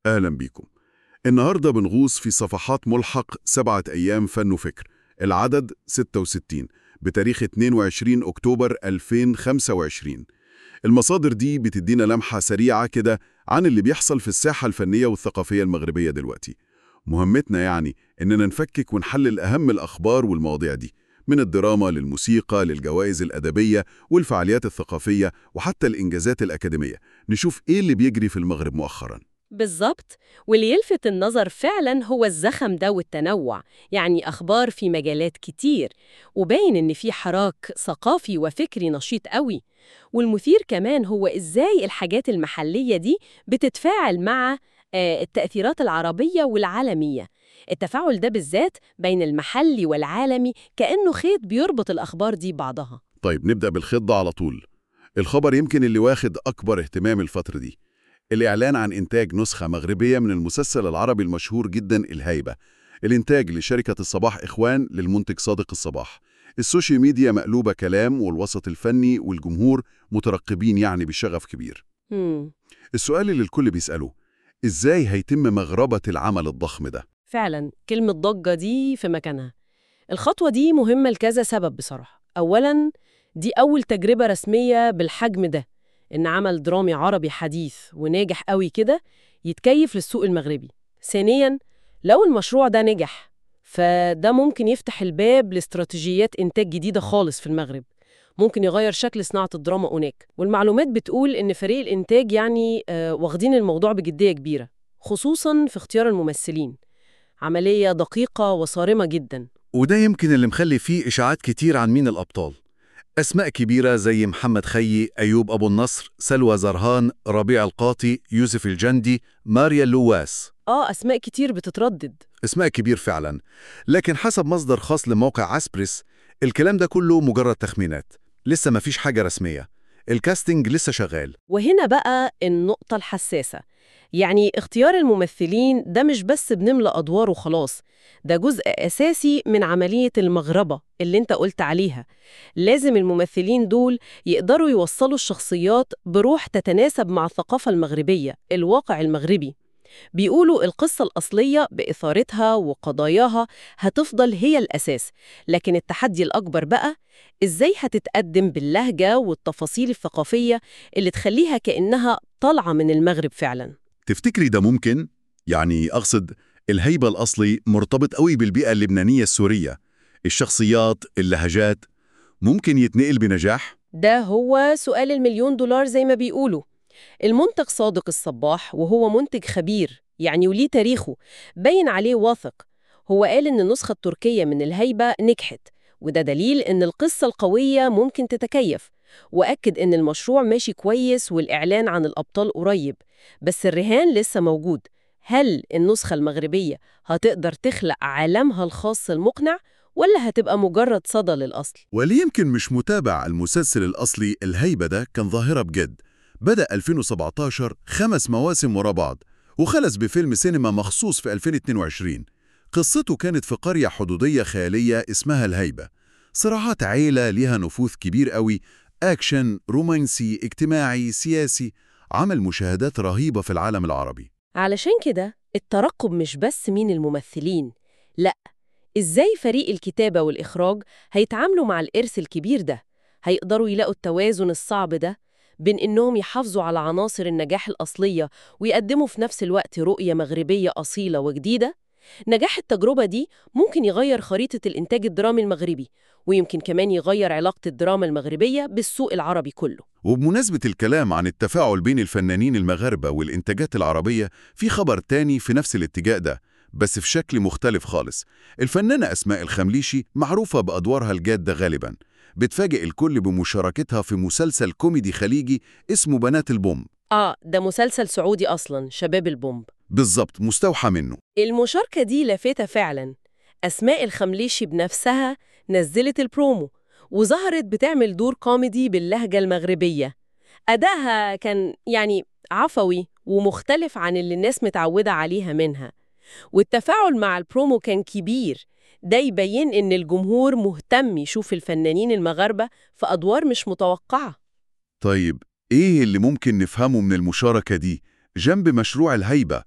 أهلا بيكم. النهاردة بنغوص في صفحات ملحق 7 أيام فن وفكر، العدد 66 بتاريخ 22 أكتوبر 2025. المصادر دي بتدينا لمحة سريعة كده عن اللي بيحصل في الساحة الفنية والثقافية المغربية دلوقتي. مهمتنا يعني إننا نفكك ونحلل أهم الأخبار والمواضيع دي، من الدراما للموسيقى للجوائز الأدبية والفعاليات الثقافية وحتى الإنجازات الأكاديمية، نشوف إيه اللي بيجري في المغرب مؤخراً. بالظبط. واللي يلفت النظر فعلا هو الزخم ده والتنوع، يعني أخبار في مجالات كتير، وباين إن في حراك ثقافي وفكري نشيط قوي. والمثير كمان هو إزاي الحاجات المحلية دي بتتفاعل مع التأثيرات العربية والعالمية. التفاعل ده بالذات بين المحلي والعالمي كأنه خيط بيربط الأخبار دي بعضها. طيب نبدأ بالخطة على طول. الخبر يمكن اللي واخد أكبر اهتمام الفترة دي، الإعلان عن إنتاج نسخة مغربية من المسلسل العربي المشهور جدا الهيبة. الإنتاج لشركة الصباح إخوان للمنتج صادق الصباح. السوشيال ميديا مقلوبة كلام، والوسط الفني والجمهور مترقبين يعني بشغف كبير. مم. السؤال اللي الكل بيسأله، إزاي هيتم مغربة العمل الضخم ده؟ فعلا كلمة ضجة دي في مكانها. الخطوة دي مهمة لكذا سبب بصراحة. أولاً، دي أول تجربة رسمية بالحجم ده، إن عمل درامي عربي حديث وناجح قوي كده يتكيف للسوق المغربي. ثانياً، لو المشروع ده نجح فده ممكن يفتح الباب لاستراتيجيات إنتاج جديدة خالص في المغرب، ممكن يغير شكل صناعة الدراما هناك. والمعلومات بتقول إن فريق الإنتاج يعني واخدين الموضوع بجدية كبيرة، خصوصاً في اختيار الممثلين. عملية دقيقة وصارمة جداً. وده يمكن اللي مخلي فيه إشاعات كتير عن مين الأبطال. أسماء كبيرة زي محمد خيي، أيوب أبو النصر، سلوى زرهان، ربيع القاطي، يوسف الجندي، ماريا اللواس. أسماء كتير بتتردد. اسماء كبير فعلا، لكن حسب مصدر خاص لموقع عسبريس الكلام ده كله مجرد تخمينات، لسه ما فيش حاجة رسمية. الكاستنج لسه شغال. وهنا بقى النقطة الحساسة، يعني اختيار الممثلين ده مش بس بنملى أدوار وخلاص، ده جزء أساسي من عملية المغربة اللي انت قلت عليها. لازم الممثلين دول يقدروا يوصلوا الشخصيات بروح تتناسب مع الثقافة المغربية، الواقع المغربي. بيقولوا القصة الأصلية بإثارتها وقضاياها هتفضل هي الأساس، لكن التحدي الأكبر بقى إزاي هتتقدم باللهجة والتفاصيل الثقافية اللي تخليها كأنها طالعة من المغرب فعلاً. تفتكري ده ممكن؟ يعني أقصد، الهيبة الأصلي مرتبط قوي بالبيئة اللبنانية السورية، الشخصيات، اللهجات، ممكن يتنقل بنجاح؟ ده هو سؤال المليون دولار زي ما بيقولوا. المنتج صادق الصباح وهو منتج خبير يعني وليه تاريخه، باين عليه واثق. هو قال إن النسخة التركية من الهيبة نجحت، وده دليل إن القصة القوية ممكن تتكيف، وأكد إن المشروع ماشي كويس والإعلان عن الأبطال قريب. بس الرهان لسه موجود، هل النسخة المغربية هتقدر تخلق عالمها الخاص المقنع ولا هتبقى مجرد صدى للأصل؟ واللي يمكن مش متابع المسلسل الأصلي الهيبة ده كان ظاهرة بجد. بدأ 2017 5 مواسم ورا بعض، وخلص بفيلم سينما مخصوص في 2022. قصته كانت في قرية حدودية خيالية اسمها الهيبة، صراعات عيلة ليها نفوذ كبير قوي، أكشن، رومانسي، اجتماعي، سياسي، عمل مشاهدات رهيبة في العالم العربي. علشان كده الترقب مش بس مين الممثلين، لأ، إزاي فريق الكتابة والإخراج هيتعاملوا مع الإرث الكبير ده؟ هيقدروا يلاقوا التوازن الصعب ده بين إنهم يحافظوا على عناصر النجاح الأصلية ويقدموا في نفس الوقت رؤية مغربية أصيلة وجديدة؟ نجاح التجربة دي ممكن يغير خريطة الإنتاج الدرامي المغربي، ويمكن كمان يغير علاقة الدراما المغربية بالسوق العربي كله. وبمناسبة الكلام عن التفاعل بين الفنانين المغاربة والإنتاجات العربية، في خبر تاني في نفس الاتجاه ده بس في شكل مختلف خالص. الفنانة أسماء الخمليشي معروفة بأدوارها الجادة غالباً، بتفاجئ الكل بمشاركتها في مسلسل كوميدي خليجي اسمه بنات البوم. ده مسلسل سعودي أصلاً، شباب البومب. بالظبط، مستوحى منه. المشاركة دي لافتة فعلاً. أسماء الخمليشي بنفسها نزلت البرومو وظهرت بتعمل دور كوميدي باللهجة المغربية. أدائها كان يعني عفوي ومختلف عن اللي الناس متعودة عليها منها، والتفاعل مع البرومو كان كبير. ده يبين إن الجمهور مهتم يشوف الفنانين المغاربة في أدوار مش متوقعة. طيب، إيه اللي ممكن نفهمه من المشاركة دي جنب مشروع الهيبة؟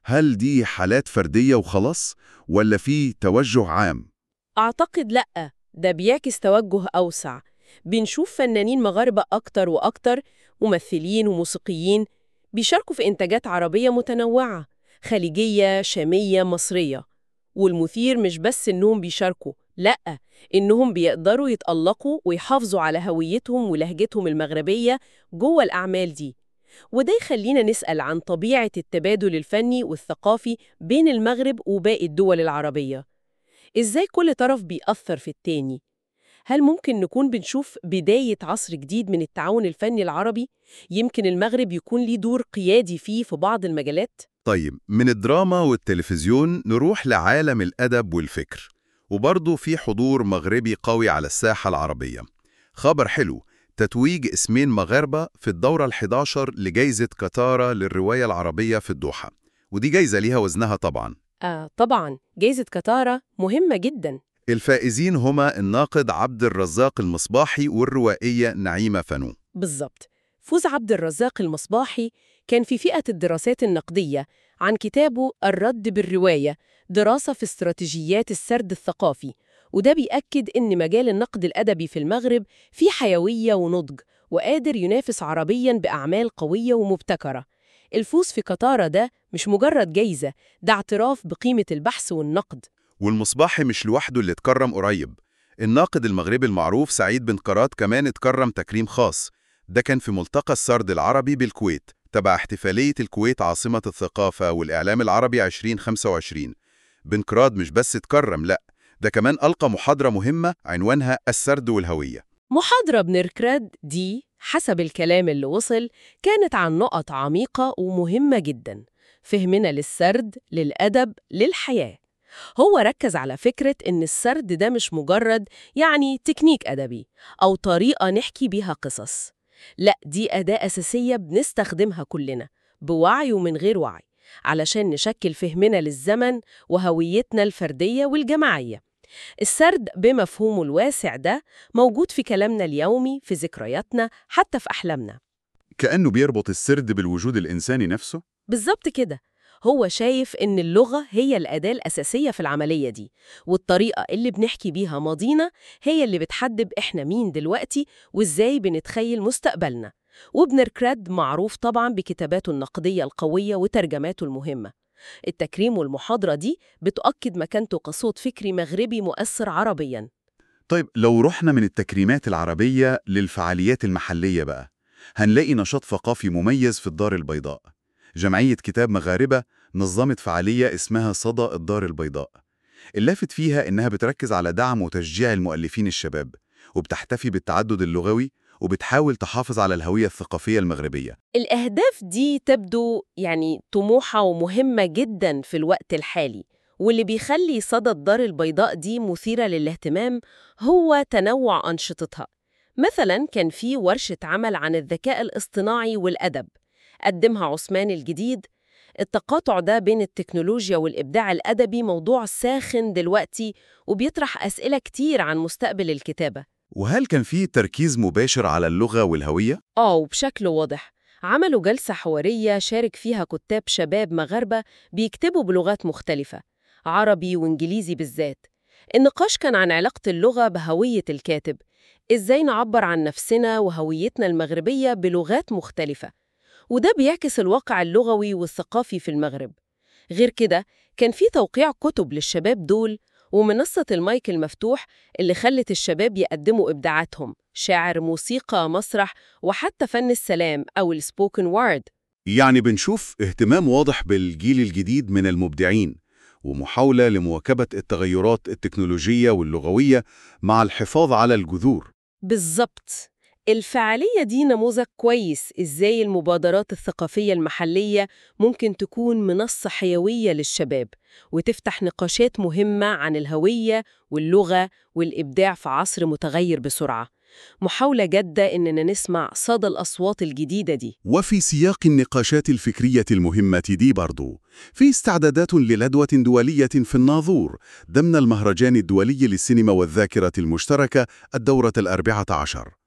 هل دي حالات فردية وخلاص ولا في توجه عام؟ أعتقد لأ، ده بيعكس توجه أوسع. بنشوف فنانين مغاربة أكتر وأكتر، ممثلين وموسيقيين بيشاركوا في إنتاجات عربية متنوعة، خليجية، شامية، مصرية. والمثير مش بس إنهم بيشاركوا، لأ، إنهم بيقدروا يتألقوا ويحافظوا على هويتهم ولهجتهم المغربية جوه الأعمال دي. وده يخلينا نسأل عن طبيعة التبادل الفني والثقافي بين المغرب وباقي الدول العربية. إزاي كل طرف بيأثر في التاني؟ هل ممكن نكون بنشوف بداية عصر جديد من التعاون الفني العربي؟ يمكن المغرب يكون ليه دور قيادي فيه في بعض المجالات؟ طيب، من الدراما والتلفزيون نروح لعالم الأدب والفكر، وبرضه في حضور مغربي قوي على الساحة العربية. خبر حلو، تتويج اسمين مغاربة في الدورة ال11 لجائزة كتارة للرواية العربية في الدوحة، ودي جايزة ليها وزنها طبعاً. طبعاً، جائزة كتارة مهمة جداً. الفائزين هما الناقد عبد الرزاق المصباحي والروائية نعيمة فنو. بالظبط. فوز عبد الرزاق المصباحي كان في فئة الدراسات النقدية عن كتابه الرد بالرواية، دراسة في استراتيجيات السرد الثقافي. وده بيأكد إن مجال النقد الأدبي في المغرب فيه حيوية ونضج، وقادر ينافس عربياً بأعمال قوية ومبتكرة. الفوز في كتارة ده مش مجرد جايزة، ده اعتراف بقيمة البحث والنقد. والمصباحي مش لوحده اللي اتكرم قريب، الناقد المغربي المعروف سعيد بن قرات كمان اتكرم تكريم خاص. ده كان في ملتقى السرد العربي بالكويت تبع احتفالية الكويت عاصمة الثقافة والإعلام العربي 2025. بن قرات مش بس اتكرم، لأ، ده كمان ألقى محاضرة مهمة عنوانها السرد والهوية. محاضرة بنركراد دي حسب الكلام اللي وصل كانت عن نقط عميقة ومهمة جداً، فهمنا للسرد، للأدب، للحياة. هو ركز على فكرة إن السرد ده مش مجرد تكنيك أدبي أو طريقة نحكي بيها قصص. لأ، دي أداة أساسية بنستخدمها كلنا بوعي ومن غير وعي، علشان نشكل فهمنا للزمن وهويتنا الفردية والجماعية. السرد بمفهومه الواسع ده موجود في كلامنا اليومي، في ذكرياتنا، حتى في أحلامنا. كأنه بيربط السرد بالوجود الإنساني نفسه. بالظبط كده. هو شايف إن اللغة هي الأداة الأساسية في العملية دي، والطريقة اللي بنحكي بيها ماضينا هي اللي بتحدد إحنا مين دلوقتي وإزاي بنتخيل مستقبلنا. وابنركراد معروف طبعاً بكتاباته النقدية القوية وترجماته المهمة. التكريم والمحاضرة دي بتؤكد مكانته كصوت فكري مغربي مؤثر عربياً. طيب، لو رحنا من التكريمات العربية للفعاليات المحلية بقى، هنلاقي نشاط ثقافي مميز في الدار البيضاء. جمعية كتاب مغاربة نظمت فعالية اسمها صدى الدار البيضاء. اللافت فيها إنها بتركز على دعم وتشجيع المؤلفين الشباب، وبتحتفي بالتعدد اللغوي، وبتحاول تحافظ على الهوية الثقافية المغربية. الأهداف دي تبدو طموحة ومهمة جداً في الوقت الحالي، واللي بيخلي صدى الدار البيضاء دي مثيرة للاهتمام هو تنوع أنشطتها. مثلاً كان في ورشة عمل عن الذكاء الاصطناعي والأدب قدمها عثمان الجديد. التقاطع ده بين التكنولوجيا والإبداع الأدبي موضوع ساخن دلوقتي، وبيطرح أسئلة كتير عن مستقبل الكتابة. وهل كان في تركيز مباشر على اللغة والهوية؟ وبشكل واضح. عملوا جلسة حوارية شارك فيها كتاب شباب مغاربة بيكتبوا بلغات مختلفة، عربي وإنجليزي بالذات. النقاش كان عن علاقة اللغة بهوية الكاتب، إزاي نعبر عن نفسنا وهويتنا المغربية بلغات مختلفة، وده بيعكس الواقع اللغوي والثقافي في المغرب. غير كده كان في توقيع كتب للشباب دول، ومنصة المايك المفتوح اللي خلت الشباب يقدموا إبداعاتهم، شعر، موسيقى، مسرح، وحتى فن السلام أو السبوكن وورد. يعني بنشوف اهتمام واضح بالجيل الجديد من المبدعين، ومحاولة لمواكبة التغيرات التكنولوجية واللغوية مع الحفاظ على الجذور. بالظبط. الفعالية دي نموذج كويس إزاي المبادرات الثقافية المحلية ممكن تكون منصة حيوية للشباب، وتفتح نقاشات مهمة عن الهوية واللغة والإبداع في عصر متغير بسرعة. محاولة جادة إننا نسمع صدى الأصوات الجديدة دي. وفي سياق النقاشات الفكرية المهمة دي برضو، في استعدادات لندوة دولية في الناظور ضمن المهرجان الدولي للسينما والذاكرة المشتركة الدورة 14.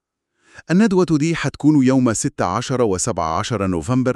الندوة دي حتكون يوم 16 و17 نوفمبر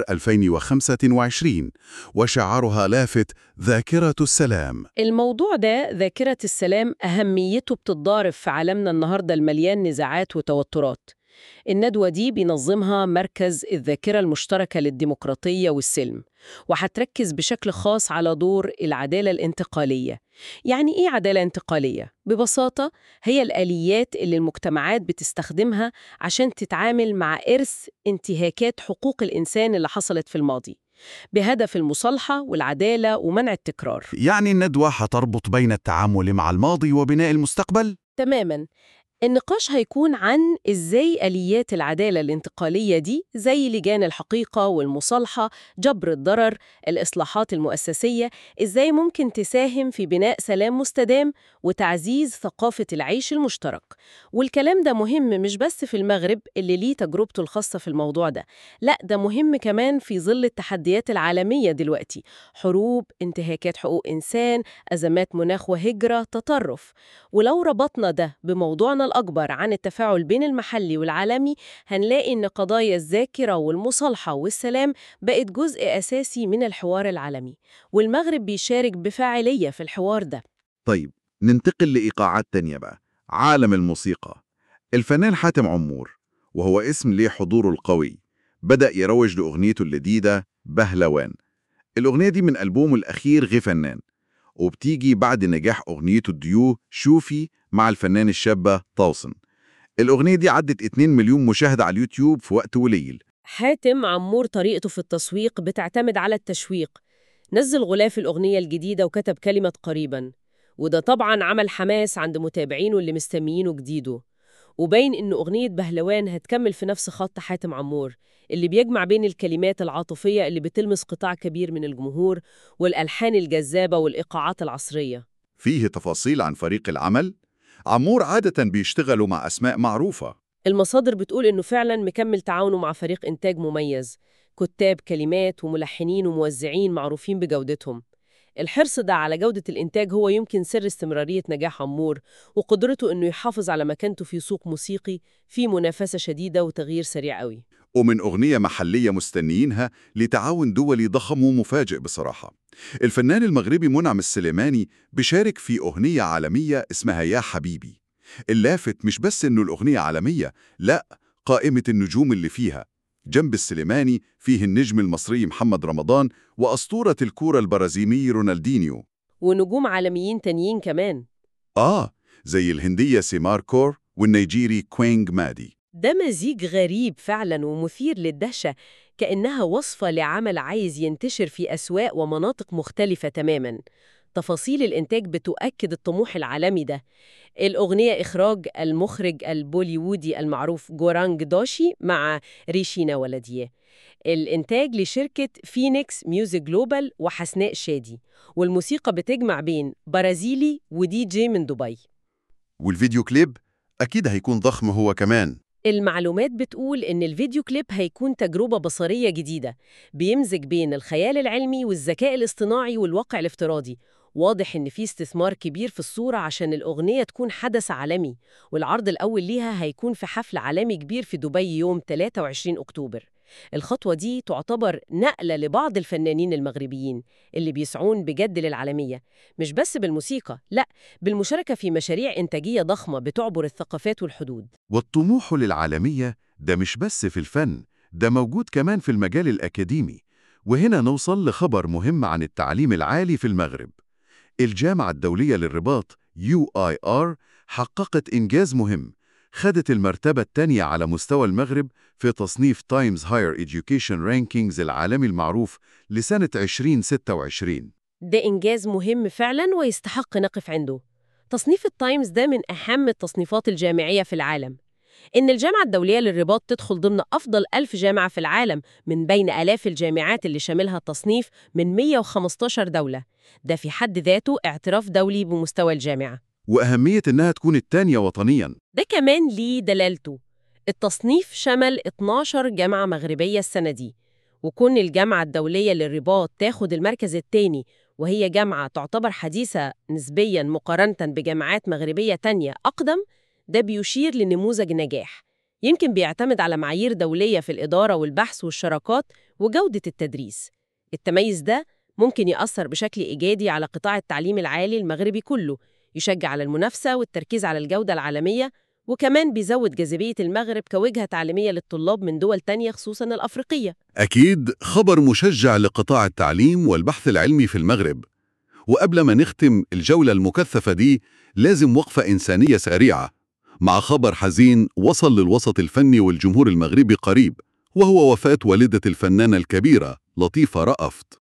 2025 وشعارها لافت ذاكرة السلام. الموضوع ده، ذاكرة السلام، أهميته بتتضارب في عالمنا النهاردة المليان نزاعات وتوترات. الندوة دي بينظمها مركز الذاكرة المشتركة للديمقراطية والسلم، وهتركز بشكل خاص على دور العدالة الانتقالية. يعني إيه عدالة انتقالية؟ ببساطة هي الآليات اللي المجتمعات بتستخدمها عشان تتعامل مع إرث انتهاكات حقوق الإنسان اللي حصلت في الماضي، بهدف المصالحة والعدالة ومنع التكرار. يعني الندوة حتربط بين التعامل مع الماضي وبناء المستقبل؟ تماماً. النقاش هيكون عن إزاي آليات العدالة الانتقالية دي، زي لجان الحقيقة والمصالحة، جبر الضرر، الإصلاحات المؤسسية، إزاي ممكن تساهم في بناء سلام مستدام وتعزيز ثقافة العيش المشترك. والكلام ده مهم مش بس في المغرب اللي ليه تجربته الخاصة في الموضوع ده، لا، ده مهم كمان في ظل التحديات العالمية دلوقتي: حروب، انتهاكات حقوق إنسان، أزمات مناخ وهجرة، تطرف. ولو ربطنا ده بموضوعنا الأكبر عن التفاعل بين المحلي والعالمي، هنلاقي إن قضايا الذاكرة والمصالحة والسلام بقت جزء أساسي من الحوار العالمي، والمغرب بيشارك بفاعلية في الحوار ده. طيب، ننتقل لإيقاعات تانية بقى. عالم الموسيقى. الفنان حاتم عمور، وهو اسم ليه حضوره القوي، بدأ يروج لأغنيته الجديدة بهلوان. الأغنية دي من ألبومه الأخير غي فنان، وبتيجي بعد نجاح أغنيته الديو شوفي مع الفنان الشابة طوسن. الأغنية دي عدت 2 مليون مشاهدة على اليوتيوب في وقت قليل. حاتم عمور طريقته في التسويق بتعتمد على التشويق. نزل غلاف الأغنية الجديدة وكتب كلمة قريباً، وده طبعاً عمل حماس عند متابعينه اللي مستنيينه جديده. وباين إن أغنية بهلوان هتكمل في نفس خط حاتم عمور، اللي بيجمع بين الكلمات العاطفية اللي بتلمس قطاع كبير من الجمهور والألحان الجذابة والإيقاعات العصرية. فيه تفاصيل عن فريق العمل. عمور عادة بيشتغلوا مع أسماء معروفة. المصادر بتقول إنه فعلاً مكمل تعاونه مع فريق إنتاج مميز، كتاب كلمات وملحنين وموزعين معروفين بجودتهم. الحرص ده على جودة الإنتاج هو يمكن سر استمرارية نجاح عمور وقدرته إنه يحافظ على مكانته في سوق موسيقي فيه منافسة شديدة وتغيير سريع قوي. ومن أغنية محلية مستنيينها لتعاون دولي ضخم ومفاجئ بصراحة. الفنان المغربي منعم السليماني بيشارك في أغنية عالمية اسمها يا حبيبي. اللافت مش بس إنه الأغنية عالمية، لا، قائمة النجوم اللي فيها جنب السليماني فيه النجم المصري محمد رمضان وأسطورة الكورة البرازيلي رونالدينيو. ونجوم عالميين تانيين كمان. زي الهندية سيمار كور والنيجيري كوينغ مادي. ده مزيج غريب فعلا ومثير للدهشة، كأنها وصفة لعمل عايز ينتشر في أسواق ومناطق مختلفة تماما. تفاصيل الإنتاج بتؤكد الطموح العالمي ده. الأغنية إخراج المخرج البوليوودي المعروف جورانج دوشي مع ريشينا ولديه. الإنتاج لشركة فينيكس ميوزك جلوبال وحسناء شادي، والموسيقى بتجمع بين برازيلي ودي جي من دبي. والفيديو كليب أكيد هيكون ضخم هو كمان. المعلومات بتقول إن الفيديو كليب هيكون تجربة بصرية جديدة، بيمزج بين الخيال العلمي والذكاء الاصطناعي والواقع الافتراضي. واضح إن في استثمار كبير في الصورة عشان الأغنية تكون حدث عالمي، والعرض الأول ليها هيكون في حفل عالمي كبير في دبي يوم 23 أكتوبر. الخطوة دي تعتبر نقلة لبعض الفنانين المغربيين اللي بيسعون بجد للعالمية، مش بس بالموسيقى، لا، بالمشاركة في مشاريع إنتاجية ضخمة بتعبر الثقافات والحدود. والطموح للعالمية ده مش بس في الفن، ده موجود كمان في المجال الأكاديمي. وهنا نوصل لخبر مهم عن التعليم العالي في المغرب. الجامعة الدولية للرباط UIR حققت إنجاز مهم، خدت المرتبة الثانية على مستوى المغرب في تصنيف تايمز هاير إديوكيشن رانكينجز العالمي المعروف لسنة 2026. ده إنجاز مهم فعلاً ويستحق نقف عنده. تصنيف التايمز ده من أهم التصنيفات الجامعية في العالم. إن الجامعة الدولية للرباط تدخل ضمن أفضل 1000 جامعة في العالم من بين آلاف الجامعات اللي شاملها التصنيف من 115 دولة، ده في حد ذاته اعتراف دولي بمستوى الجامعة. وأهمية إنها تكون الثانية وطنياً. ده كمان ليه دلالته. التصنيف شمل 12 جامعة مغربية السنة دي، وكون الجامعة الدولية للرباط تاخد المركز الثاني وهي جامعة تعتبر حديثة نسبياً مقارنة بجامعات مغربية تانية أقدم، ده بيشير لنموذج نجاح. يمكن بيعتمد على معايير دولية في الإدارة والبحث والشراكات وجودة التدريس. التميز ده ممكن يأثر بشكل إيجابي على قطاع التعليم العالي المغربي كله، يشجع على المنافسة والتركيز على الجودة العالمية، وكمان بيزود جاذبية المغرب كوجهة تعليمية للطلاب من دول تانية خصوصاً الأفريقية. أكيد خبر مشجع لقطاع التعليم والبحث العلمي في المغرب. وقبل ما نختم الجولة المكثفة دي لازم وقفة إنسانية سريعة مع خبر حزين وصل للوسط الفني والجمهور المغربي قريب، وهو وفاة والدة الفنانة الكبيرة لطيفة رأفت.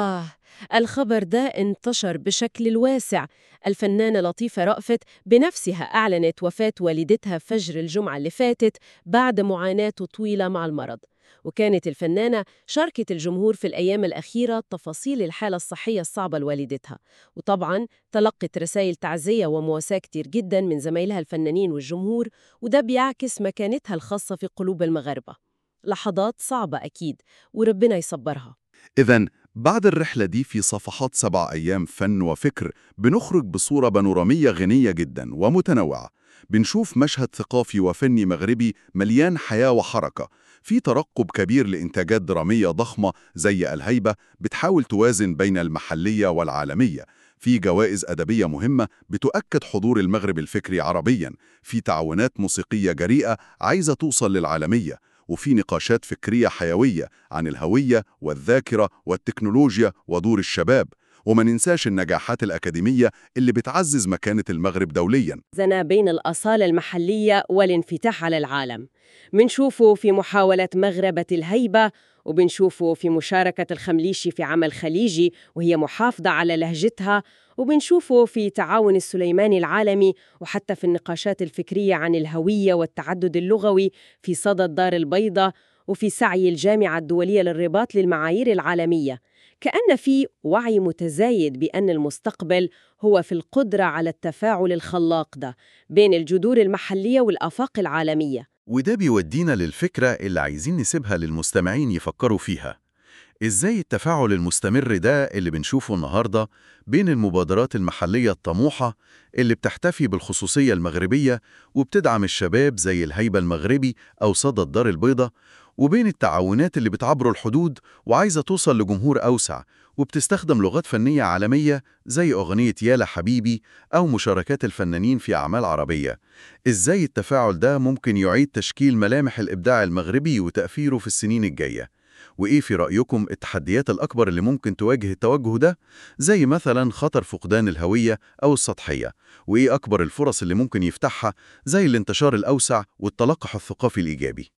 الخبر ده انتشر بشكل واسع. الفنانة لطيفة رأفت بنفسها أعلنت وفاة والدتها فجر الجمعة اللي فاتت بعد معاناة طويلة مع المرض. وكانت الفنانة شاركت الجمهور في الأيام الأخيرة تفاصيل الحالة الصحية الصعبة لوالدتها، وطبعاً تلقت رسائل تعزية ومواساة كتير جداً من زمايلها الفنانين والجمهور، وده بيعكس مكانتها الخاصة في قلوب المغاربة. لحظات صعبة أكيد، وربنا يصبرها. إذن بعد الرحلة دي في صفحات 7 أيام فن وفكر بنخرج بصورة بانورامية غنية جدا ومتنوعة. بنشوف مشهد ثقافي وفني مغربي مليان حياة وحركة، في ترقب كبير لإنتاجات درامية ضخمة زي الهيبة بتحاول توازن بين المحلية والعالمية، في جوائز أدبية مهمة بتؤكد حضور المغرب الفكري عربياً، في تعاونات موسيقية جريئة عايزة توصل للعالمية، وفي نقاشات فكرية حيوية عن الهوية والذاكرة والتكنولوجيا ودور الشباب. وما ننساش النجاحات الأكاديمية اللي بتعزز مكانة المغرب دولياً. زنا بين الأصالة المحلية والانفتاح على العالم. بنشوفه في محاولة مغربة الهيبة، وبنشوفه في مشاركة الخمليشي في عمل خليجي وهي محافظة على لهجتها، وبنشوفه في تعاون السليماني العالمي، وحتى في النقاشات الفكرية عن الهوية والتعدد اللغوي في صدى الدار البيضاء، وفي سعي الجامعة الدولية للرباط للمعايير العالمية. كأن في وعي متزايد بأن المستقبل هو في القدرة على التفاعل الخلاق ده بين الجذور المحلية والآفاق العالمية. وده بيودينا للفكرة اللي عايزين نسيبها للمستمعين يفكروا فيها. إزاي التفاعل المستمر ده اللي بنشوفه النهاردة بين المبادرات المحلية الطموحة اللي بتحتفي بالخصوصية المغربية وبتدعم الشباب زي الهيبة المغربي أو صدى الدار البيضاء، وبين التعاونات اللي بتعبر الحدود وعايزة توصل لجمهور أوسع وبتستخدم لغات فنية عالمية زي أغنية يالا حبيبي أو مشاركات الفنانين في أعمال عربية؟ إزاي التفاعل ده ممكن يعيد تشكيل ملامح الإبداع المغربي وتأثيره في السنين الجاية؟ وإيه في رأيكم التحديات الأكبر اللي ممكن تواجه التوجه ده، زي مثلا خطر فقدان الهوية أو السطحية؟ وإيه أكبر الفرص اللي ممكن يفتحها، زي الانتشار الأوسع والتلقح الثقافي الإيجابي؟